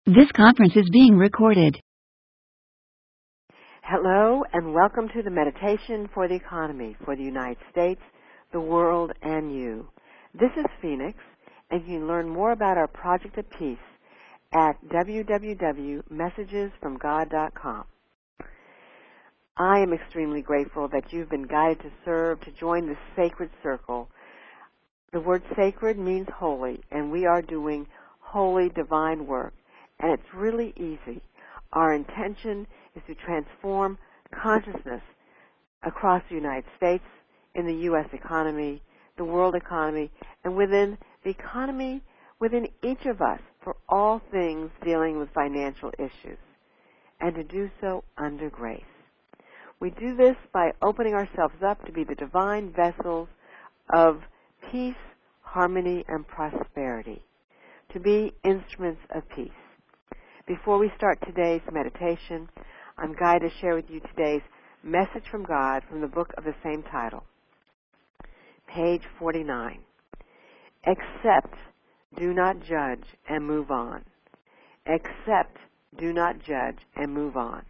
This conference is being recorded. Hello, and welcome to the Meditation for the Economy for the United States, the world, and you. This is Phoenix, and you can learn more about our Project of Peace at www.messagesfromgod.com. I am extremely grateful that you've been guided to serve, to join this sacred circle. The word sacred means holy, and we are doing holy, divine work, and it's really easy. Our intention is to transform consciousness across the United States, in the U.S. economy, the world economy, and within the economy, within each of us, for all things dealing with financial issues, and to do so under grace. We do this by opening ourselves up to be the divine vessels of peace, harmony, and prosperity, to be instruments of peace. Before we start today's meditation, I'm guided to share with you today's message from God from the book of the same title, page 49. Accept, do not judge, and move on. Accept, do not judge, and move on.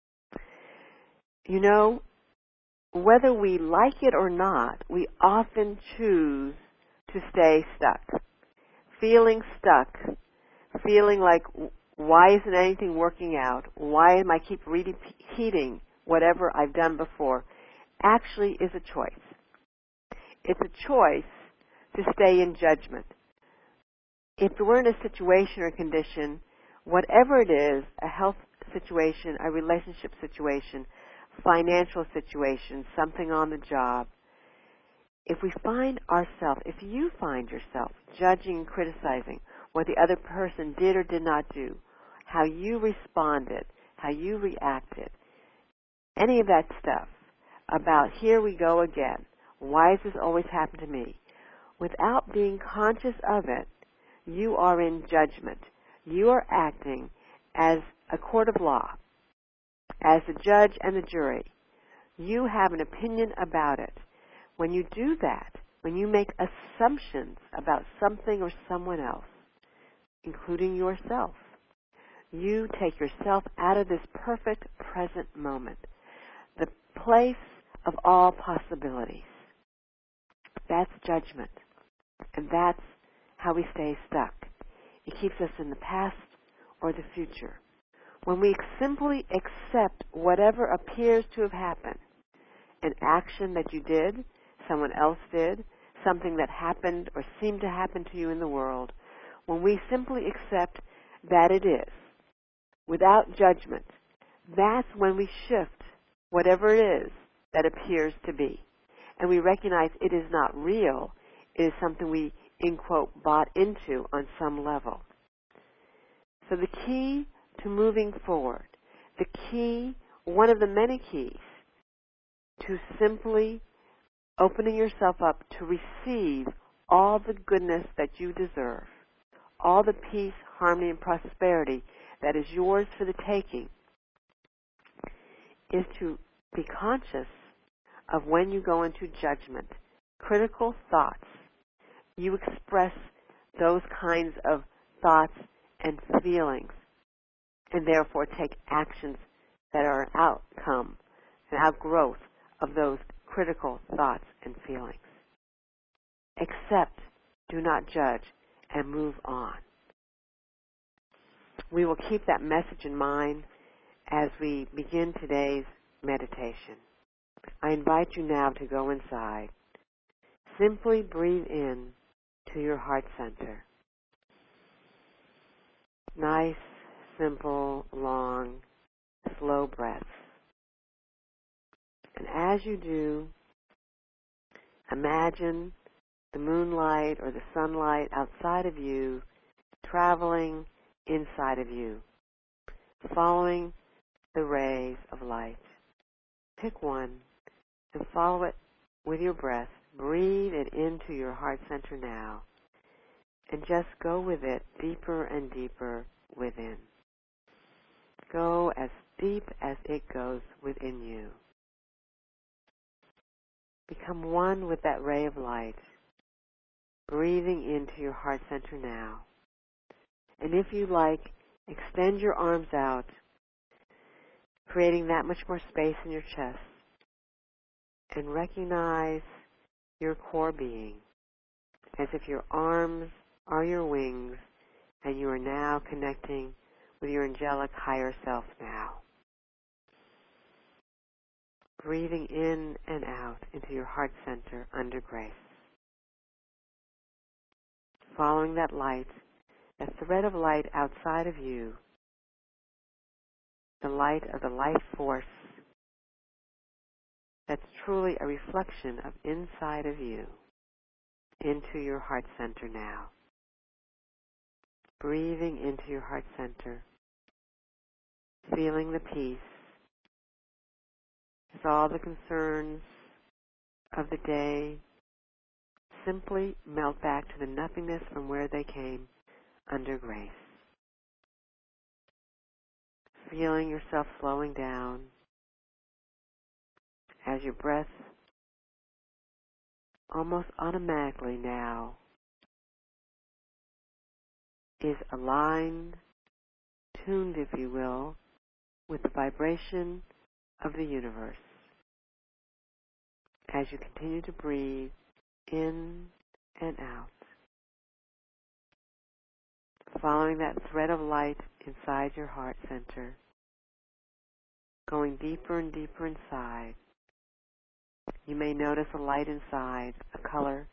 You know, whether we like it or not, we often choose to stay stuck. Feeling stuck, feeling like, why isn't anything working out? Why am I keep repeating whatever I've done before? Actually is a choice. It's a choice to stay in judgment. If we're in a situation or condition, whatever it is, a health situation, a relationship situation, financial situation, something on the job, if we find ourselves, if you find yourself judging and criticizing what the other person did or did not do, how you responded, how you reacted, any of that stuff about here we go again, why does this always happen to me? Without being conscious of it, you are in judgment. You are acting as a court of law, as the judge and the jury. You have an opinion about it. When you do that, when you make assumptions about something or someone else, including yourself, you take yourself out of this perfect present moment, the place of all possibilities. That's judgment, and that's how we stay stuck. It keeps us in the past or the future. When we simply accept whatever appears to have happened, an action that you did, someone else did, something that happened or seemed to happen to you in the world, when we simply accept that it is, without judgment, that's when we shift whatever it is that appears to be. And we recognize it is not real. It is something we, in quote, bought into on some level. So the key to moving forward, the key, one of the many keys, to simply opening yourself up to receive all the goodness that you deserve, all the peace, harmony, and prosperity that is yours for the taking, is to be conscious of when you go into judgment, critical thoughts. You express those kinds of thoughts and feelings, and therefore take actions that are an outcome, an outgrowth of those critical thoughts and feelings. Accept, do not judge, and move on. We will keep that message in mind as we begin today's meditation. I invite you now to go inside. Simply breathe in to your heart center. Nice, simple, long, slow breaths. And as you do, imagine the moonlight or the sunlight outside of you traveling inside of you, following the rays of light. Pick one and follow it with your breath. Breathe it into your heart center now, and just go with it deeper and deeper within. Go as deep as it goes within you. Become one with that ray of light, breathing into your heart center now. And if you like, Extend your arms out, creating that much more space in your chest. And recognize your core being as if your arms are your wings and you are now connecting with your angelic higher self now. Breathing in and out into your heart center under grace. Following that light, that thread of light outside of you, the light of the life force that's truly a reflection of inside of you, into your heart center now. Breathing into your heart center, feeling the peace as all the concerns of the day simply melt back to the nothingness from where they came under grace. Feeling yourself slowing down as your breath almost automatically now is aligned, tuned, if you will, with the vibration of the universe. As you continue to breathe in and out, following that thread of light inside your heart center, going deeper and deeper inside. You may notice a light inside, a color.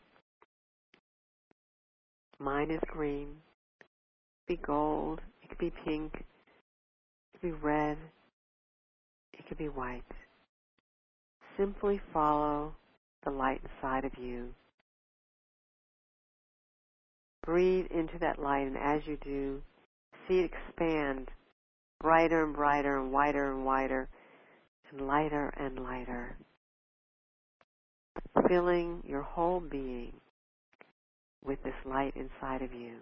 Mine is green. It could be gold. It could be pink. It could be red. It could be white. Simply follow the light inside of you. Breathe into that light, and as you do, see it expand brighter and brighter and wider and wider and lighter, filling your whole being with this light inside of you.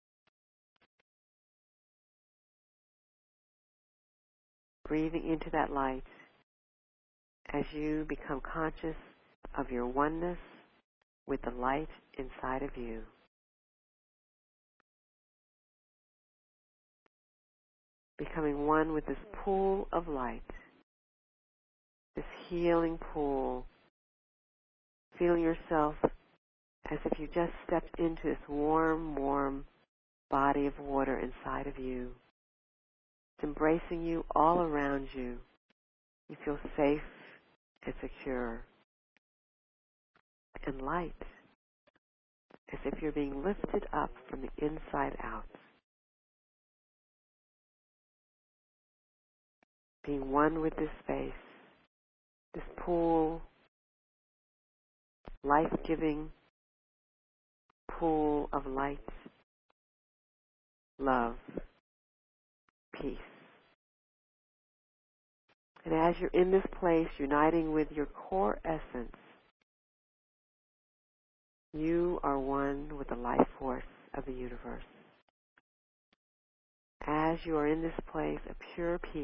Breathing into that light as you become conscious of your oneness with the light inside of you. Becoming one with this pool of light, this healing pool, feeling yourself as if you just stepped into this warm body of water inside of you. It's embracing you all around you. You feel safe and secure and light, as if you're being lifted up from the inside out. Being one with this space, this pool, life-giving pool of light, love, peace. And as you're in this place, uniting with your core essence, you are one with the life force of the universe. As you are in this place of pure peace,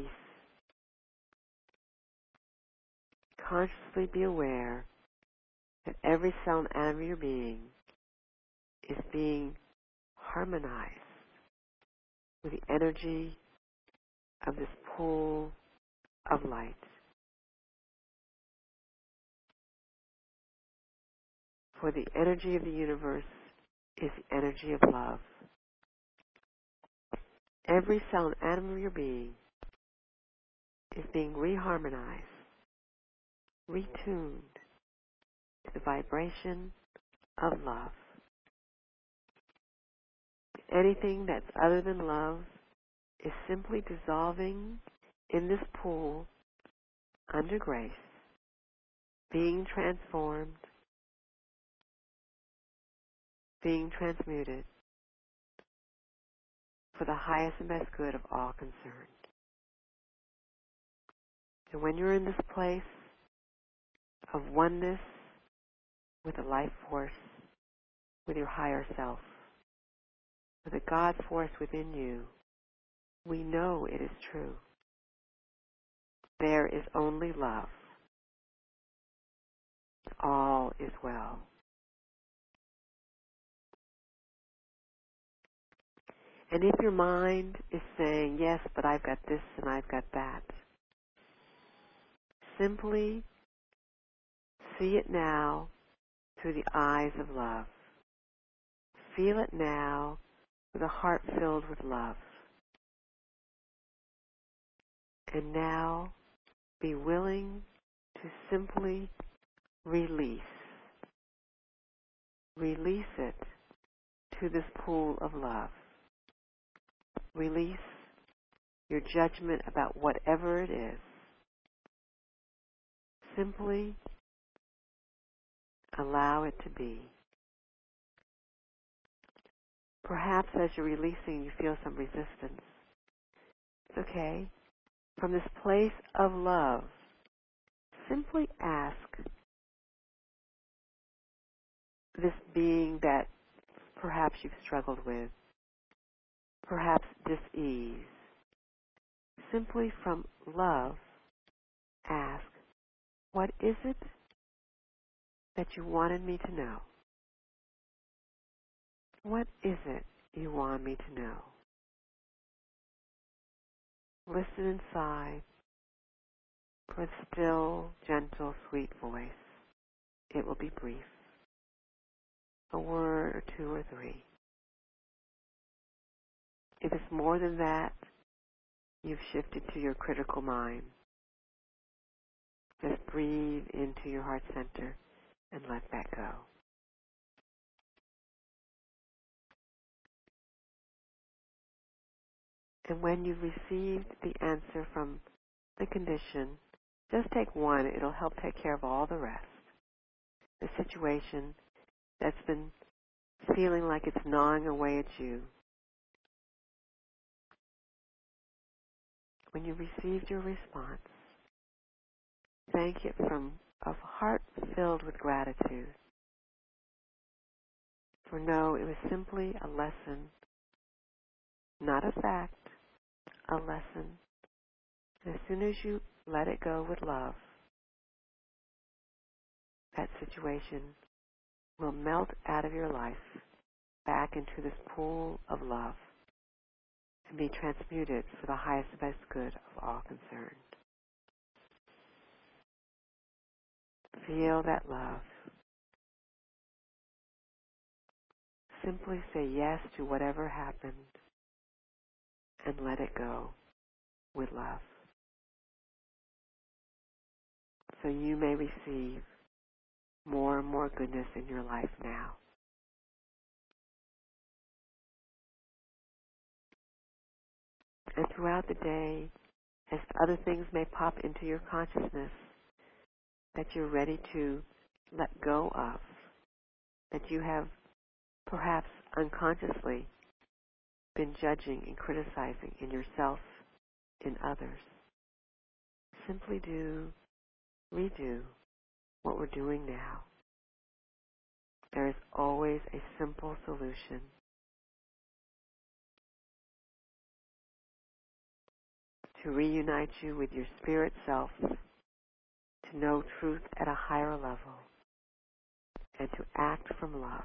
consciously be aware that every cell and atom of your being is being harmonized with the energy of this pool of light. For the energy of the universe is the energy of love. Every cell and atom of your being is being reharmonized, retuned to the vibration of love. Anything that's other than love is simply dissolving in this pool under grace, being transformed, being transmuted for the highest and best good of all concerned. And when you're in this place of oneness with the life force, with your higher self, with the God force within you, we know it is true. There is only love. All is well. And if your mind is saying, yes, but I've got this and I've got that, simply see it now through the eyes of love. Feel it now with a heart filled with love. And now be willing to simply release. Release it to this pool of love. Release your judgment about whatever it is. Simply allow it to be. Perhaps as you're releasing, you feel some resistance. It's okay. From this place of love, simply ask this being that perhaps you've struggled with, perhaps dis-ease. Simply from love, ask, what is it that you wanted me to know? What is it you want me to know? Listen inside for a still, gentle, sweet voice. It will be brief. A word or two or three. If it's more than that, you've shifted to your critical mind. Just breathe into your heart center and let that go. And when you've received the answer from the condition, just take one. It'll help take care of all the rest. The situation that's been feeling like it's gnawing away at you. When you received your response, thank it from a heart filled with gratitude. For no, it was simply a lesson, not a fact, a lesson. And as soon as you let it go with love, that situation will melt out of your life back into this pool of love and be transmuted for the highest and best good of all concerned. Feel that love. Simply say yes to whatever happened and let it go with love. So you may receive more and more goodness in your life now. And throughout the day, as other things may pop into your consciousness that you're ready to let go of, that you have perhaps unconsciously been judging and criticizing in yourself, in others, simply redo what we're doing now. There is always a simple solution. To reunite you with your spirit self, to know truth at a higher level, and to act from love.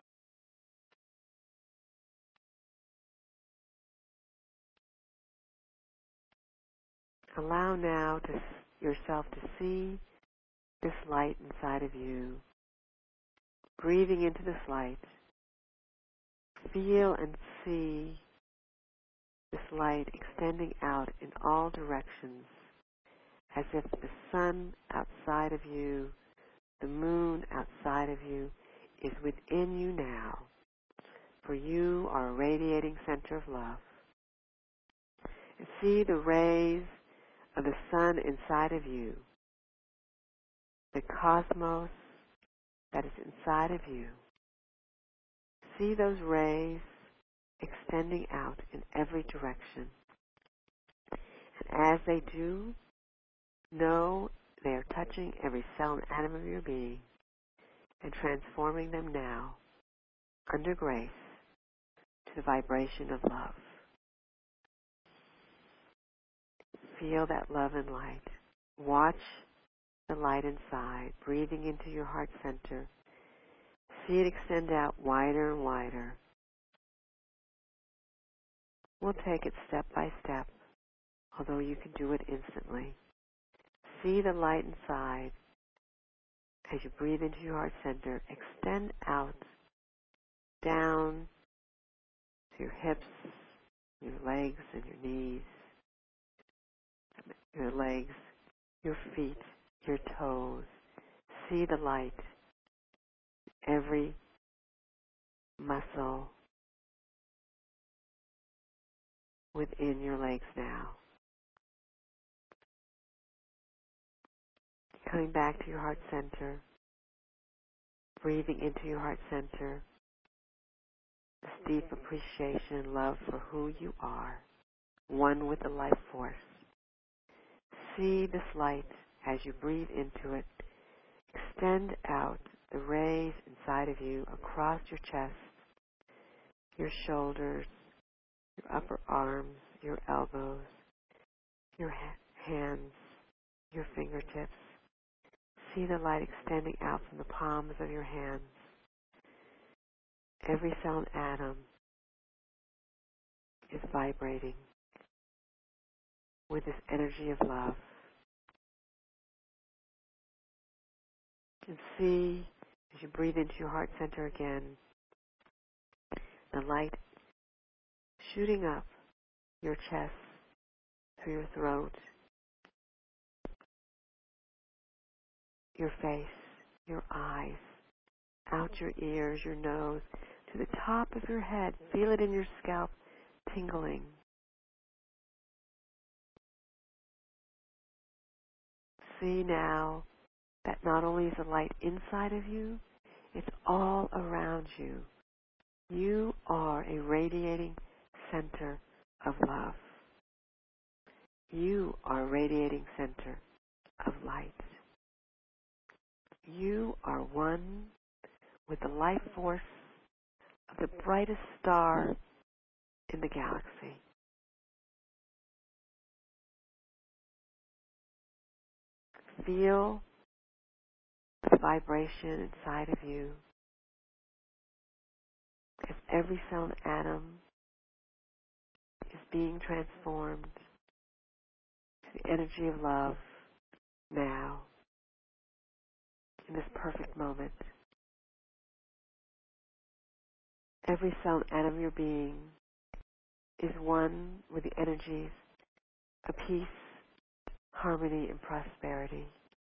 Allow now yourself to see this light inside of you. Breathing into this light, feel and see this light extending out in all directions, as if the sun outside of you, the moon outside of you, is within you now, for you are a radiating center of love. And see the rays of the sun inside of you, the cosmos that is inside of you. See those rays extending out in every direction. And as they do, know they are touching every cell and atom of your being and transforming them now, under grace, to the vibration of love. Feel that love and light. Watch the light inside, breathing into your heart center. See it extend out wider and wider. We'll take it step by step, although you can do it instantly. See the light inside. As you breathe into your heart center, extend out, down to your hips, your legs and your knees, your legs, your feet, your toes. See the light, every muscle within your legs now. Coming back to your heart center, breathing into your heart center, this deep appreciation and love for who you are, one with the life force. See this light as you breathe into it. Extend out the rays inside of you across your chest, your shoulders, your upper arms, your elbows, your hands, your fingertips. See the light extending out from the palms of your hands. Every cell and atom is vibrating with this energy of love. And see, as you breathe into your heart center again, the light shooting up your chest, through your throat, your face, your eyes, out your ears, your nose, to the top of your head. Feel it in your scalp, tingling. See now that not only is the light inside of you, it's all around you. You are a radiating center of love. You are a radiating center of light. You are one with the life force of the brightest star in the galaxy. Feel the vibration inside of you as every cell and atom is being transformed to the energy of love now, in this perfect moment. Every cell and atom of your being is one with the energies of peace, harmony, and prosperity.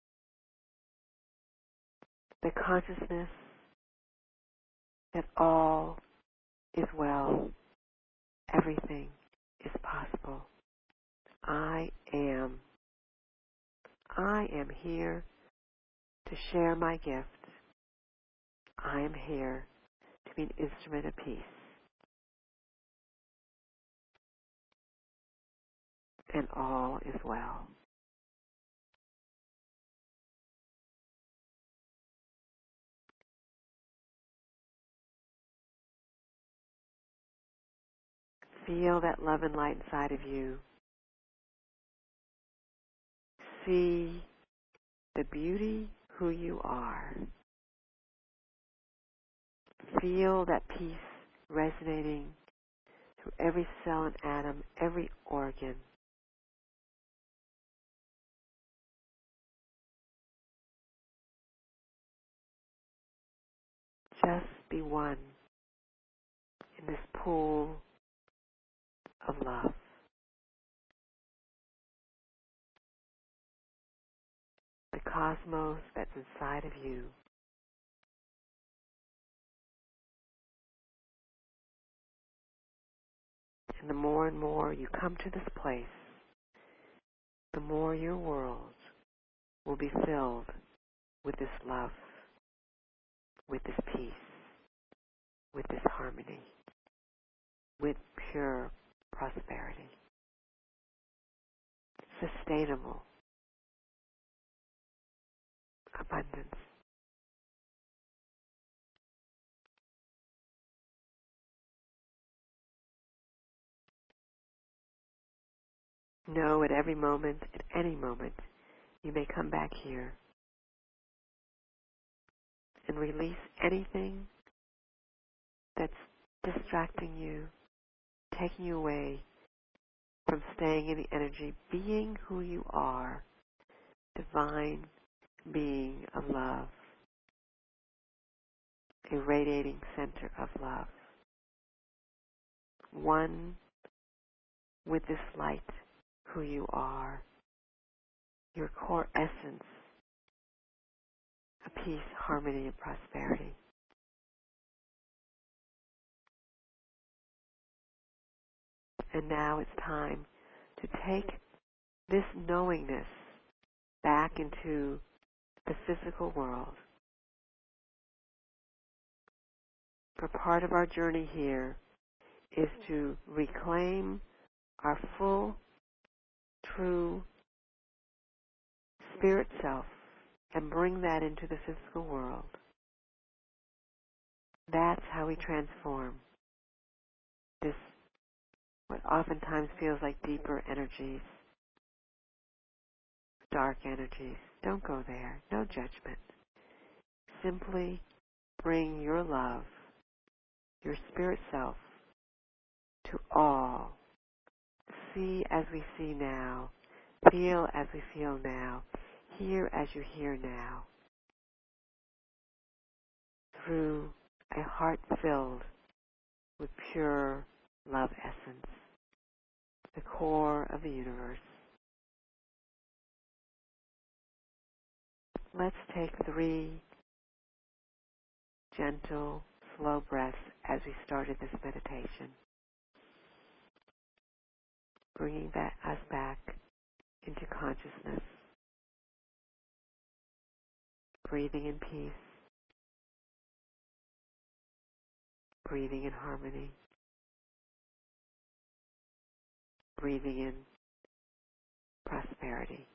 The consciousness that all is well, everything is possible. I am here to share my gift. I am here to be an instrument of peace. And all is well. Feel that love and light inside of you. See the beauty, who you are. Feel that peace resonating through every cell and atom, every organ. Just be one in this pool of love. The cosmos that's inside of you. And the more and more you come to this place, the more your world will be filled with this love, with this peace, with this harmony, with pure prosperity. Sustainable abundance. Know at every moment, at any moment, you may come back here and release anything that's distracting you, taking you away from staying in the energy, being who you are, divine being of love, a radiating center of love, one with this light, who you are, your core essence of peace, harmony, and prosperity. And now it's time to take this knowingness back into the physical world. For part of our journey here is to reclaim our full, true spirit self and bring that into the physical world. That's how we transform this, what oftentimes feels like deeper energies, dark energies. Don't go there. No judgment. Simply bring your love, your spirit self, to all. See as we see now. Feel as we feel now. Hear as you hear now. Through a heart filled with pure love essence, the core of the universe. Let's take 3 gentle, slow breaths as we started this meditation, bringing us back into consciousness, breathing in peace, breathing in harmony, breathing in prosperity.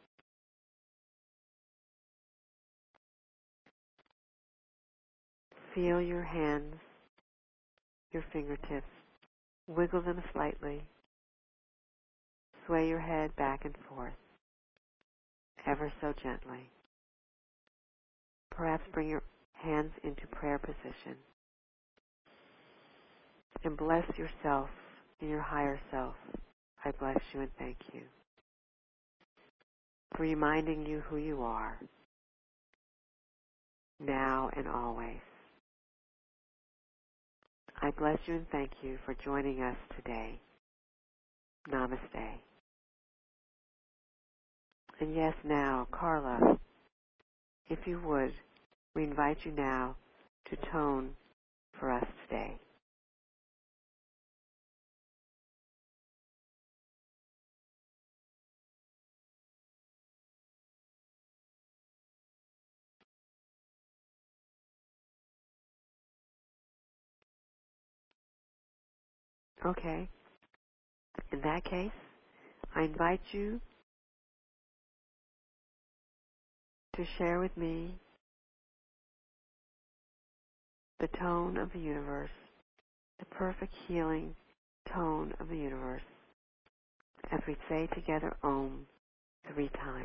Feel your hands, your fingertips, wiggle them slightly, sway your head back and forth, ever so gently. Perhaps bring your hands into prayer position and bless yourself and your higher self. I bless you and thank you for reminding you who you are, now and always. I bless you and thank you for joining us today. Namaste. And yes, now, Carla, if you would, we invite you now to tone for us today. Okay. In that case, I invite you to share with me the tone of the universe, the perfect healing tone of the universe, as we say together Om 3 times.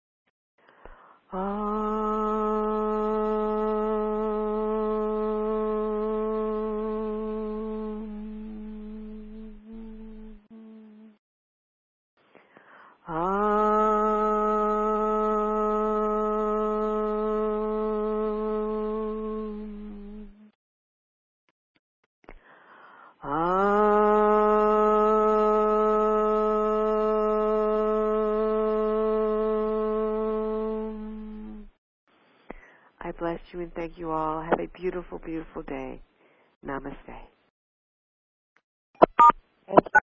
I bless you and thank you all. Have a beautiful, beautiful day. Namaste.